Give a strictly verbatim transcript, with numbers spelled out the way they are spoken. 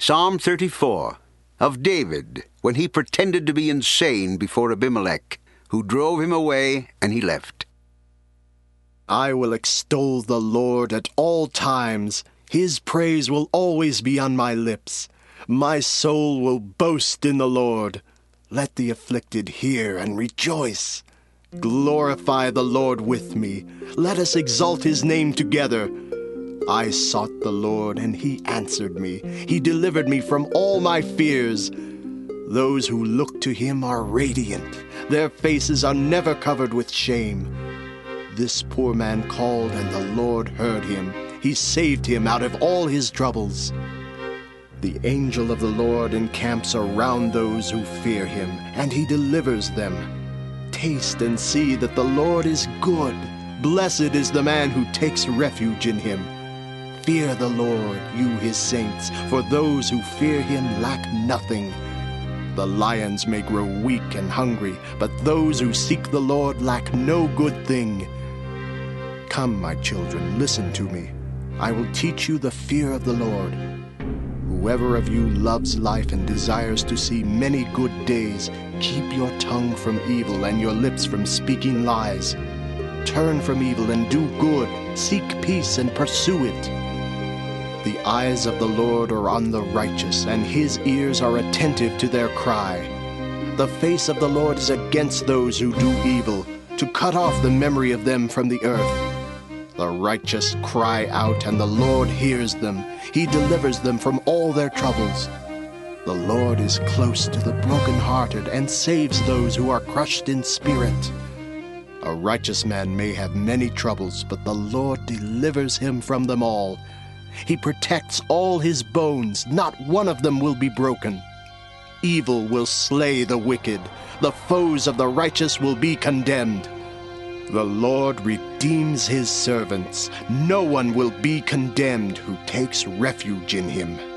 Psalm thirty-four, of David, when he pretended to be insane before Abimelech, who drove him away, and he left. I will extol the Lord at all times. His praise will always be on my lips. My soul will boast in the Lord. Let the afflicted hear and rejoice. Glorify the Lord with me. Let us exalt his name together. I sought the Lord, and he answered me. He delivered me from all my fears. Those who look to him are radiant. Their faces are never covered with shame. This poor man called, and the Lord heard him. He saved him out of all his troubles. The angel of the Lord encamps around those who fear him, and he delivers them. Taste and see that the Lord is good. Blessed is the man who takes refuge in him. Fear the Lord, you his saints, for those who fear him lack nothing. The lions may grow weak and hungry, but those who seek the Lord lack no good thing. Come, my children, listen to me. I will teach you the fear of the Lord. Whoever of you loves life and desires to see many good days, keep your tongue from evil and your lips from speaking lies. Turn from evil and do good. Seek peace and pursue it. The eyes of the Lord are on the righteous, and his ears are attentive to their cry. The face of the Lord is against those who do evil, to cut off the memory of them from the earth. The righteous cry out, and the Lord hears them. He delivers them from all their troubles. The Lord is close to the brokenhearted and saves those who are crushed in spirit. A righteous man may have many troubles, but the Lord delivers him from them all. He protects all his bones. Not one of them will be broken. Evil will slay the wicked. The foes of the righteous will be condemned. The Lord redeems his servants. No one will be condemned who takes refuge in him.